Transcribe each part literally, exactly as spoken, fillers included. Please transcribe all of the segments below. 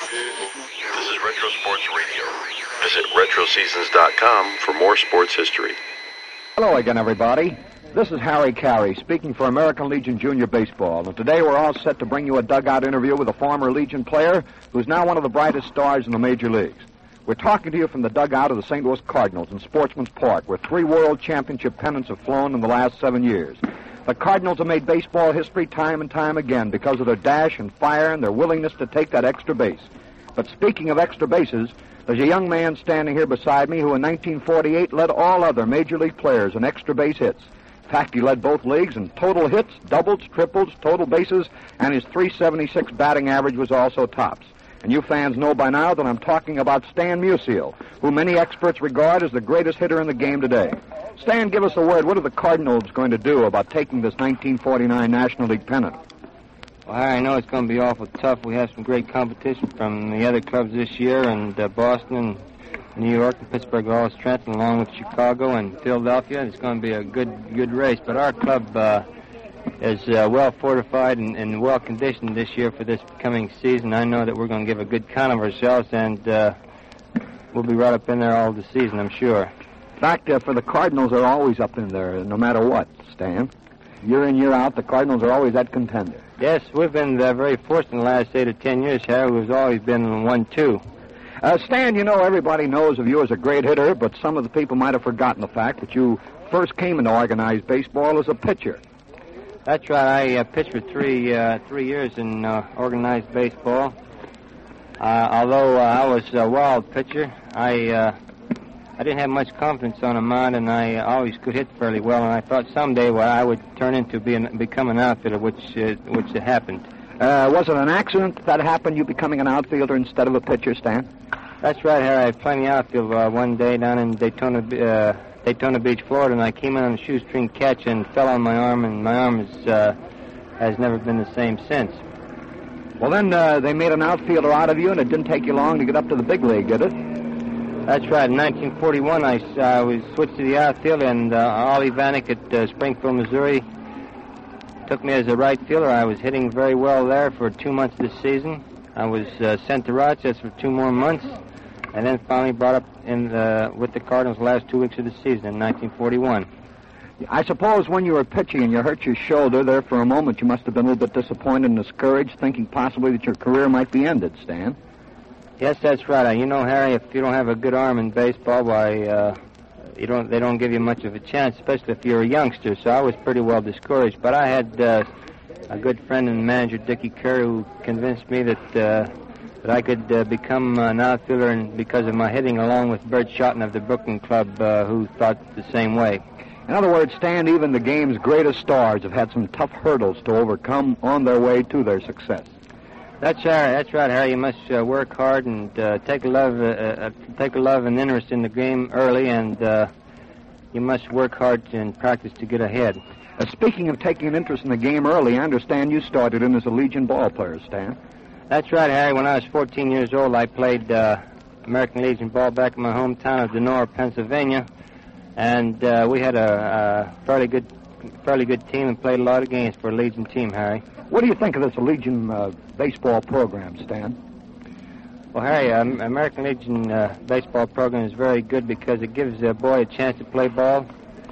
This is Retro Sports Radio. Visit retro seasons dot com for more sports history. Hello again, everybody. This is Harry Carey speaking for American Legion Junior Baseball. And today we're all set to bring you a dugout interview with a former Legion player who's now one of the brightest stars in the major leagues. We're talking to you from the dugout of the Saint Louis Cardinals in Sportsman's Park, where three World Championship pennants have flown in the last seven years. The Cardinals have made baseball history time and time again because of their dash and fire and their willingness to take that extra base. But speaking of extra bases, there's a young man standing here beside me who in nineteen forty-eight led all other major league players in extra base hits. In fact, he led both leagues in total hits, doubles, triples, total bases, and his three seventy-six batting average was also tops. And you fans know by now that I'm talking about Stan Musial, who many experts regard as the greatest hitter in the game today. Stan, give us a word. What are the Cardinals going to do about taking this nineteen forty-nine National League pennant? Well, Harry, I know it's going to be awful tough. We have some great competition from the other clubs this year, and uh, Boston and New York and Pittsburgh are all strengthened, along with Chicago and Philadelphia. It's going to be a good good race. But our club uh, is uh, well fortified and, and well conditioned this year for this coming season. I know that we're going to give a good count of ourselves, and uh, we'll be right up in there all the season, I'm sure. In fact, uh, for the Cardinals, they're always up in there, no matter what, Stan. Year in, year out, the Cardinals are always that contender. Yes, we've been uh, very fortunate in the last eight or ten years, Harry. We've always been one two. Uh, Stan, you know, everybody knows of you as a great hitter, but some of the people might have forgotten the fact that you first came into organized baseball as a pitcher. That's right. I uh, pitched for three uh, three years in uh, organized baseball. Uh, although uh, I was a wild pitcher, I uh, I didn't have much confidence on a mound, and I always could hit fairly well. And I thought someday well, I would turn into being become an outfielder, which uh, which happened. Uh, was it an accident that happened, you becoming an outfielder instead of a pitcher, Stan? That's right, Harry. I played in the outfield uh, one day down in Daytona, uh, Daytona Beach, Florida, and I came in on a shoestring catch and fell on my arm, and my arm is, uh, has never been the same since. Well, then uh, they made an outfielder out of you, and it didn't take you long to get up to the big league, did it? That's right. In nineteen forty-one, I uh, was switched to the outfield, and uh, Ollie Vanek at uh, Springfield, Missouri, took me as a right fielder. I was hitting very well there for two months this season. I was uh, sent to Rochester for two more months, and then finally brought up in the, with the Cardinals the last two weeks of the season in nineteen forty-one. I suppose when you were pitching and you hurt your shoulder there for a moment, you must have been a little bit disappointed and discouraged, thinking possibly that your career might be ended, Stan. Yes, that's right. You know, Harry, if you don't have a good arm in baseball, why, uh, you don't, they don't give you much of a chance, especially if you're a youngster. So I was pretty well discouraged. But I had uh, a good friend and manager, Dickie Kerr, who convinced me that uh, that I could uh, become an outfielder, and because of my hitting, along with Bert Schotten of the Brooklyn Club, uh, who thought the same way. In other words, Stan, even the game's greatest stars have had some tough hurdles to overcome on their way to their success. That's right. That's right, Harry. You must uh, work hard and uh, take a love, uh, uh, take a love and interest in the game early, and uh, you must work hard and practice to get ahead. Uh, speaking of taking an interest in the game early, I understand you started in as a Legion ball player, Stan. That's right, Harry. When I was fourteen years old, I played uh, American Legion ball back in my hometown of Denora, Pennsylvania, and uh, we had a, a fairly good, fairly good team and played a lot of games for a Legion team, Harry. What do you think of this Legion uh, baseball program, Stan? Well, Harry, um, American Legion uh, baseball program is very good because it gives a boy a chance to play ball,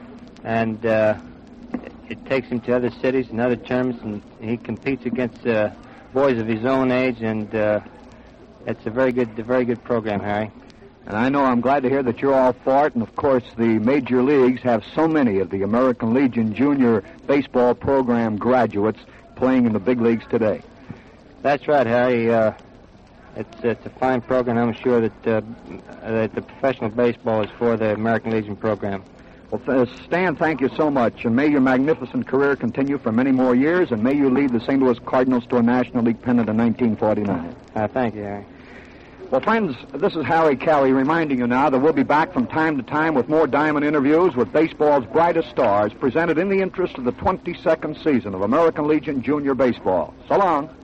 and uh, it takes him to other cities and other tournaments, and he competes against uh, boys of his own age, and uh, it's a very good, a very good program, Harry. And I know I'm glad to hear that you're all for it, and of course the major leagues have so many of the American Legion Junior baseball program graduates playing in the big leagues today. That's right, Harry. Uh, it's it's a fine program. I'm sure that uh, that the professional baseball is for the American Legion program. Well, th- Stan, thank you so much, and may your magnificent career continue for many more years, and may you lead the Saint Louis Cardinals to a National League pennant in nineteen forty-nine. Uh, thank you, Harry. Well, friends, this is Harry Carey reminding you now that we'll be back from time to time with more diamond interviews with baseball's brightest stars, presented in the interest of the twenty-second season of American Legion Junior Baseball. So long.